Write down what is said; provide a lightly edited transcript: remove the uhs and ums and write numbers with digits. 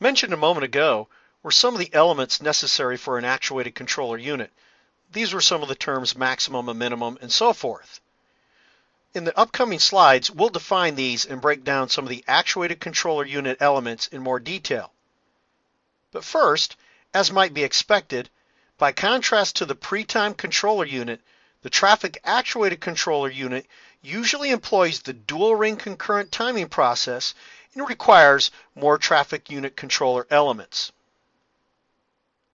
Mentioned a moment ago were some of the elements necessary for an actuated controller unit. These were some of the terms maximum and minimum and so forth. In the upcoming slides, we'll define these and break down some of the actuated controller unit elements in more detail. But first, as might be expected, by contrast to the pre-timed controller unit, the traffic actuated controller unit usually employs the dual ring concurrent timing process and requires more traffic unit controller elements.